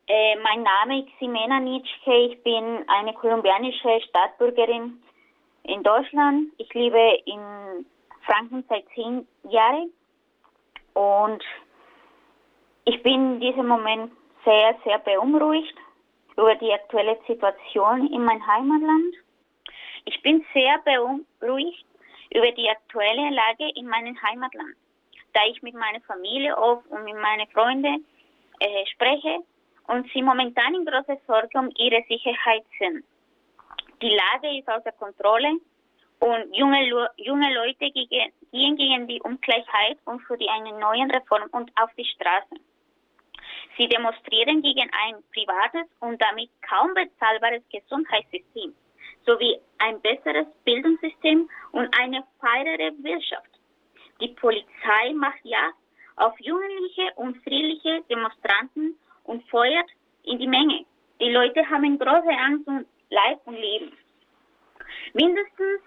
Mein Name ist Ximena Nitschke. Ich bin eine kolumbianische Staatsbürgerin in Deutschland. Ich lebe in Franken seit 10 Jahren und ich bin in diesem Moment sehr, sehr beunruhigt über die aktuelle Situation in meinem Heimatland. Ich bin sehr beunruhigt über die aktuelle Lage in meinem Heimatland, da ich mit meiner Familie oft und mit meinen Freunden spreche und sie momentan in großer Sorge um ihre Sicherheit sind. Die Lage ist außer Kontrolle und junge Leute gehen gegen die Ungleichheit und für eine neue Reform und auf die Straße. Sie demonstrieren gegen ein privates und damit kaum bezahlbares Gesundheitssystem sowie ein besseres Bildungssystem und eine freie Wirtschaft. Die Polizei macht Jagd auf jugendliche und friedliche Demonstranten und feuert in die Menge. Die Leute haben große Angst um Leib und Leben. Mindestens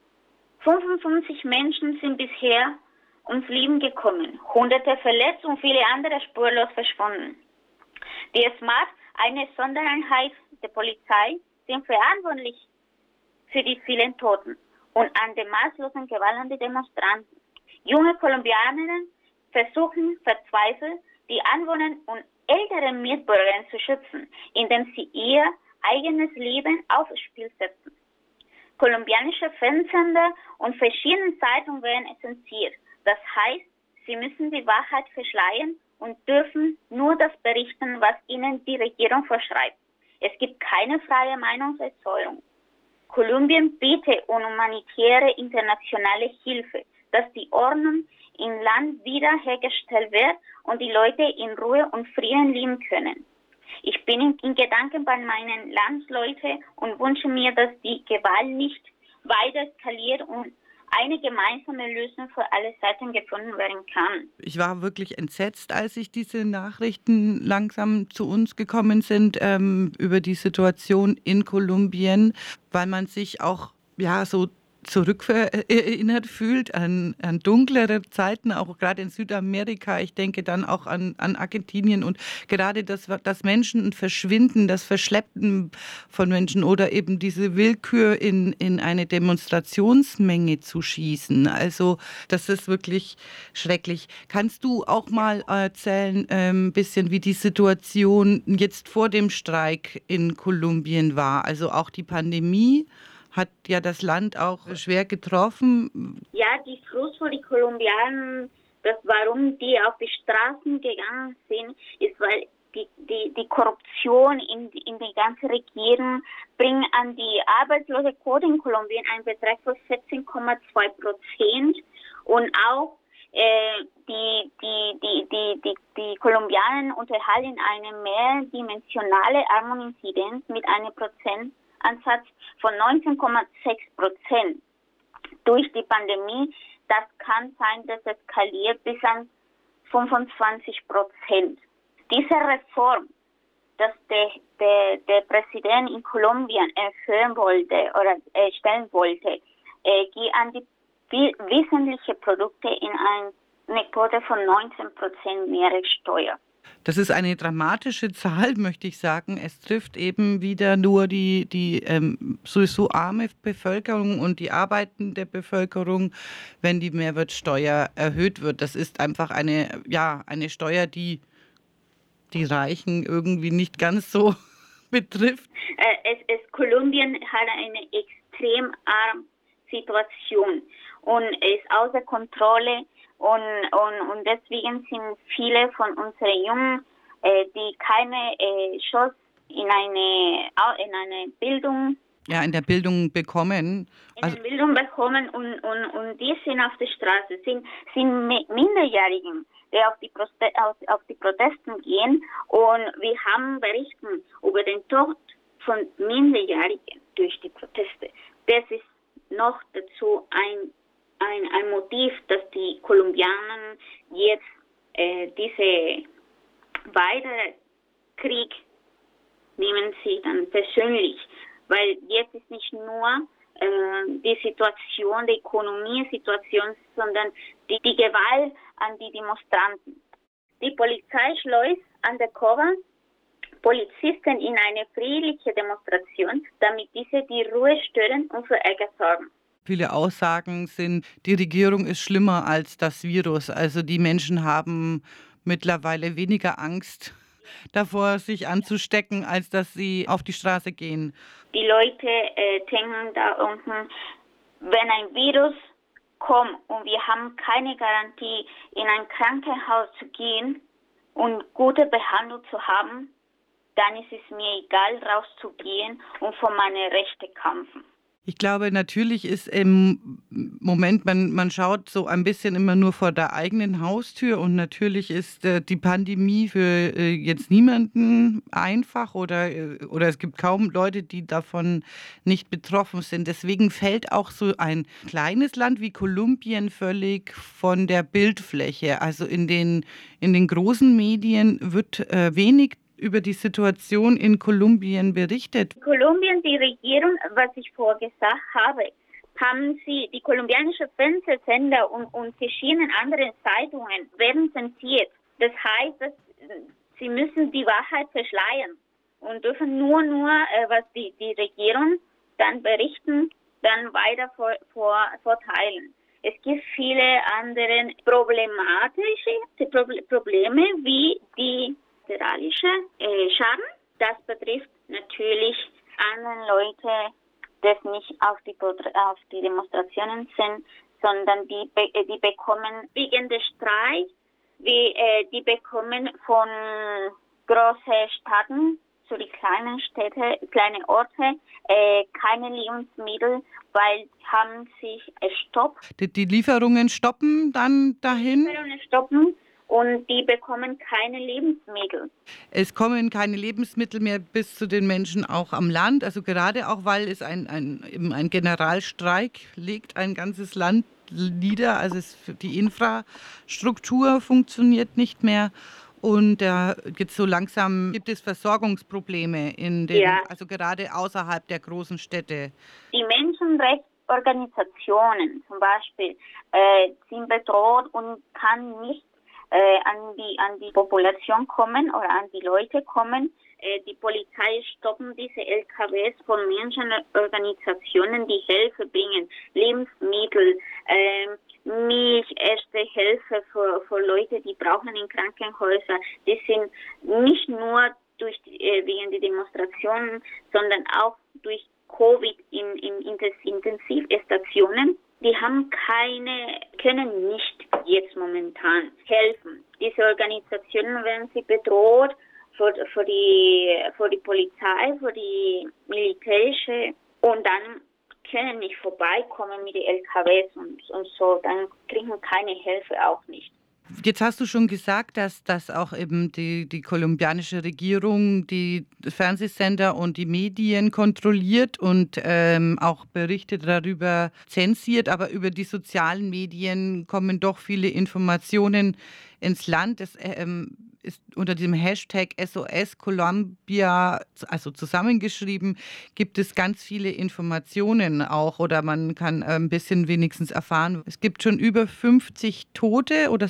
55 Menschen sind bisher ums Leben gekommen, Hunderte verletzt und viele andere spurlos verschwunden. Die SMAT, eine Sondereinheit der Polizei, sind verantwortlich für die vielen Toten und an der maßlosen Gewalt an die Demonstranten. Junge Kolumbianerinnen versuchen verzweifelt, die Anwohner und älteren Mitbürger zu schützen, indem sie ihr eigenes Leben aufs Spiel setzen. Kolumbianische Fernsehsender und verschiedene Zeitungen werden zensiert. Das heißt, sie müssen die Wahrheit verschleiern und dürfen nur das berichten, was ihnen die Regierung vorschreibt. Es gibt keine freie Meinungsäußerung. Kolumbien bittet um humanitäre internationale Hilfe, dass die Ordnung im Land wiederhergestellt wird und die Leute in Ruhe und Frieden leben können. Ich bin in Gedanken bei meinen Landsleuten und wünsche mir, dass die Gewalt nicht weiter eskaliert und eine gemeinsame Lösung für alle Seiten gefunden werden kann. Ich war wirklich entsetzt, als ich diese Nachrichten langsam zu uns gekommen sind über die Situation in Kolumbien, weil man sich auch so zurückerinnert fühlt an dunklere Zeiten, auch gerade in Südamerika. Ich denke dann auch an Argentinien und gerade das Menschen verschwinden, das Verschleppen von Menschen oder eben diese Willkür in eine Demonstrationsmenge zu schießen. Also das ist wirklich schrecklich. Kannst du auch mal erzählen, ein bisschen, wie die Situation jetzt vor dem Streik in Kolumbien war? Also auch die Pandemie hat ja das Land auch schwer getroffen. Ja, die Frust für die Kolumbianer, warum die auf die Straßen gegangen sind, ist, weil die Korruption in die ganze Regierung bringt an die Arbeitslosenquote in Kolumbien einen Betrag von 14,2% und auch die Kolumbianer unterhalten eine mehrdimensionale Armutsinzidenz mit einem Prozentansatz von 19,6%. Durch die Pandemie, das kann sein, dass es skaliert bis an 25%. Diese Reform, dass der Präsident in Kolumbien erfüllen wollte oder stellen wollte, geht an die wesentlichen Produkte in eine Quote von 19% Mehrwertsteuer. Das ist eine dramatische Zahl, möchte ich sagen. Es trifft eben wieder nur die sowieso arme Bevölkerung und die arbeitende Bevölkerung, wenn die Mehrwertsteuer erhöht wird. Das ist einfach eine Steuer, die Reichen irgendwie nicht ganz so betrifft. Kolumbien hat eine extrem arme Situation und ist außer Kontrolle. Und deswegen sind viele von unseren Jungen, die keine Chance in eine Bildung in der Bildung bekommen. In der Bildung bekommen und die sind auf der Straße, sind Minderjährigen, die auf die Protesten gehen und wir haben Berichten über den Tod von Minderjährigen durch die Proteste. Das ist noch dazu ein Motiv, dass die Kolumbianer jetzt diese weitere Krieg nehmen sie dann persönlich, weil jetzt ist nicht nur die Situation, die Ökonomie-Situation, sondern die Gewalt an die Demonstranten. Die Polizei schleust undercover Polizisten in eine friedliche Demonstration, damit diese die Ruhe stören und für Ärger sorgen. Viele Aussagen sind, die Regierung ist schlimmer als das Virus. Also die Menschen haben mittlerweile weniger Angst davor, sich anzustecken, als dass sie auf die Straße gehen. Die Leute denken da unten, wenn ein Virus kommt und wir haben keine Garantie, in ein Krankenhaus zu gehen und gute Behandlung zu haben, dann ist es mir egal, rauszugehen und für meine Rechte kämpfen. Ich glaube, natürlich ist im Moment, man schaut so ein bisschen immer nur vor der eigenen Haustür und natürlich ist die Pandemie für jetzt niemanden einfach oder es gibt kaum Leute, die davon nicht betroffen sind. Deswegen fällt auch so ein kleines Land wie Kolumbien völlig von der Bildfläche. Also in den großen Medien wird wenig über die Situation in Kolumbien berichtet. In Kolumbien, die Regierung, was ich vorgesagt habe, haben sie die kolumbianischen Fernsehsender und verschiedene andere Zeitungen werden zensiert. Das heißt, dass sie müssen die Wahrheit verschleiern und dürfen nur was die Regierung dann berichten, dann weiter vorteilen. Es gibt viele andere problematische Probleme wie die moralische Schaden. Das betrifft natürlich andere Leute, die nicht auf die Demonstrationen sind, sondern die bekommen wegen des Streiks, die bekommen von großen Städten zu die kleinen Städte, kleine Orte, keine Lebensmittel, weil haben sich gestoppt. Die Lieferungen stoppen dann dahin? Die Lieferungen stoppen. Und die bekommen keine Lebensmittel. Es kommen keine Lebensmittel mehr bis zu den Menschen auch am Land. Also gerade auch, weil es ein Generalstreik legt ein ganzes Land nieder. Also die Infrastruktur funktioniert nicht mehr. Und jetzt so langsam gibt es Versorgungsprobleme also gerade außerhalb der großen Städte. Die Menschenrechtsorganisationen zum Beispiel sind bedroht und kann nicht an die Population kommen oder an die Leute kommen. Die Polizei stoppen diese LKWs von Menschenorganisationen, die Hilfe bringen, Lebensmittel, Milch, erste Hilfe für Leute, die brauchen in Krankenhäusern. Die sind nicht nur wegen die Demonstrationen, sondern auch durch Covid in Intensivstationen. Die können nicht jetzt momentan helfen. Diese Organisationen werden sie bedroht für die Polizei, für die militärische und dann können nicht vorbeikommen mit den LKWs und so, dann kriegen keine Hilfe auch nicht. Jetzt hast du schon gesagt, dass auch eben die kolumbianische Regierung die Fernsehsender und die Medien kontrolliert und auch Berichte darüber zensiert. Aber über die sozialen Medien kommen doch viele Informationen ins Land. Es ist unter dem Hashtag SOS Colombia, also zusammengeschrieben, gibt es ganz viele Informationen auch oder man kann ein bisschen wenigstens erfahren. Es gibt schon über 50 Tote oder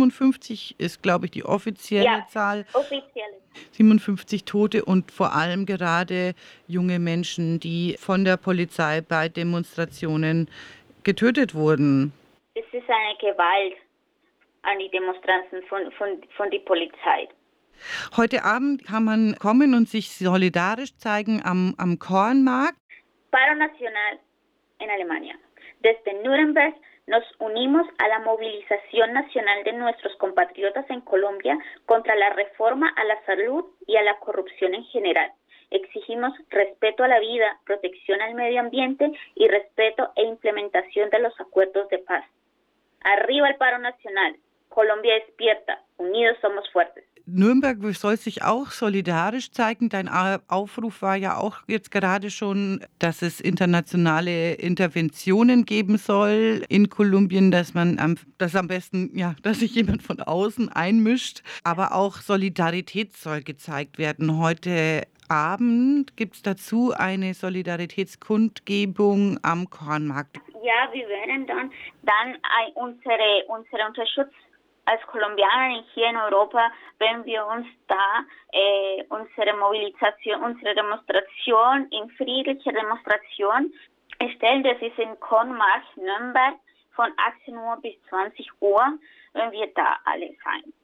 57 ist, glaube ich, die offizielle Zahl. Offiziell. 57 Tote und vor allem gerade junge Menschen, die von der Polizei bei Demonstrationen getötet wurden. Es ist eine Gewalt an die Demonstranten von der Polizei. Heute Abend kann man kommen und sich solidarisch zeigen am Kornmarkt. Paro Nacional en Alemania. Desde Nuremberg nos unimos a la movilización nacional de nuestros compatriotas en Colombia contra la reforma a la salud y a la corrupción en general. Exigimos respeto a la vida, protección al medio ambiente y respeto e implementación de los acuerdos de paz. Arriba el paro nacional. Colombia despierta. Unidos somos fuertes. Nürnberg soll sich auch solidarisch zeigen. Dein Aufruf war ja auch jetzt gerade schon, dass es internationale Interventionen geben soll in Kolumbien, dass am besten, dass sich jemand von außen einmischt. Aber auch Solidarität soll gezeigt werden. Heute Abend gibt es dazu eine Solidaritätskundgebung am Kornmarkt. Ja, wir werden dann unsere Unterstützung als Kolumbianer hier in Europa, wenn wir uns da unsere Mobilisation, unsere Demonstration, in friedlicher Demonstration stellen. Das ist in Kornmarsch, Nürnberg, von 18 Uhr bis 20 Uhr, wenn wir da alle sein.